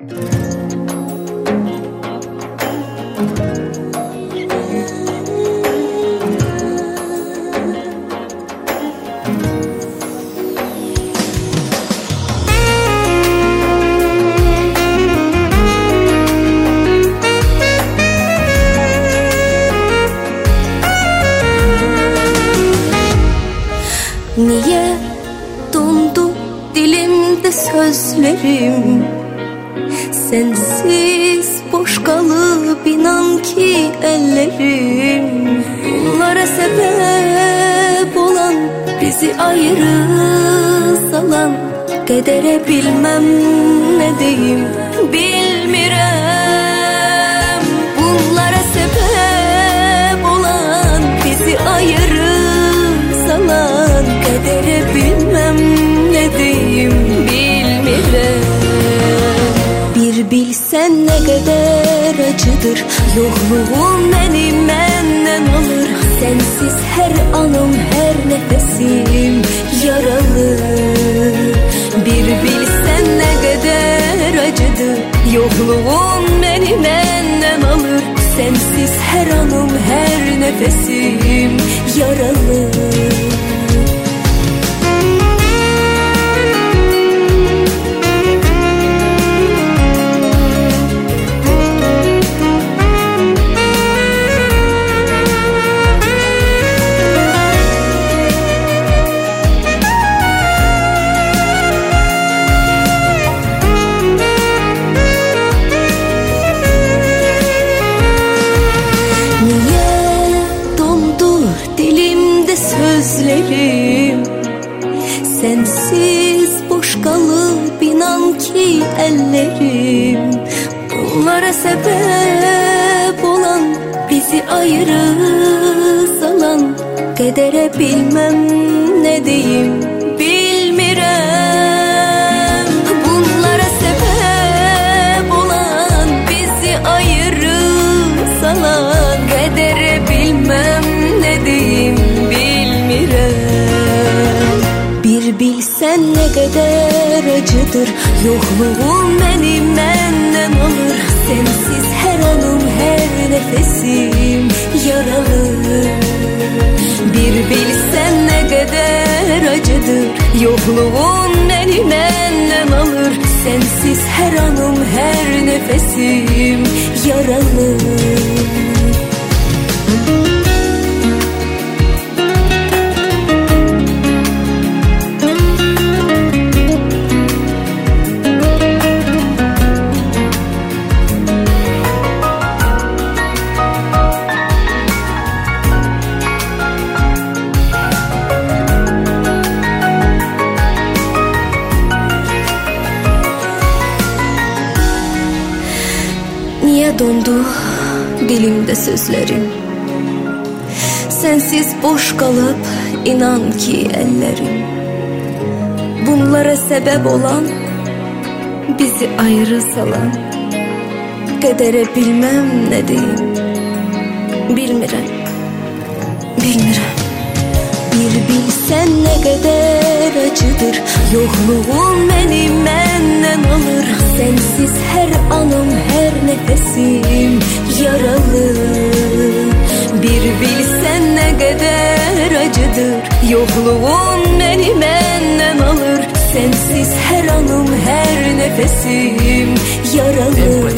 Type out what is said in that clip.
Niye dondu dilimde sözlerim? Sensiz boş kalıp inan ki ellerim. Bunlara sebep olan, bizi ayrı salan kedere bilmem ne diyeyim, bilmirem. Bunlara sebep olan, bizi ayrı salan kedere bilmem ne diyeyim, bilmirem. Bir bilsen ne kadar acıdır yokluğun, beni menden alır. Sensiz her anım, her nefesim yaralı. Bir bilsen ne kadar acıdır yokluğun, beni menden alır. Sensiz her anım, her nefesim yaralı. Sensiz boş kalıp inan ki ellerim. Bunlara sebep olan, bizi ayrı salan kedere bilmem ne diyeyim, bilmirem. Bunlara sebep olan, bizi ayrı salan kedere bilmem ne diyeyim, bilmirem. Bir bilsen ne kadar acıdır yokluğun, beni menden alır. Sensiz her anım, her nefesim yaralı. Bir bilsen ne kadar acıdır yokluğun, beni menden alır. Sensiz her anım, her nefesim yaralı. Niye dondu dilimde sözlerim? Sensiz boş kalıp inan ki ellerim. Bunlara sebep olan, bizi ayrı salan kedere bilmem ne diyeyim, bilmirem, bilmirem. Bir bilsen ne kadar acıdır yokluğun, beni menden alır. Sensiz her anım, her nefesim yaralı. Bir bilsen ne kadar acıdır yokluğun, beni menden alır. Sensiz her anım, her nefesim yaralı.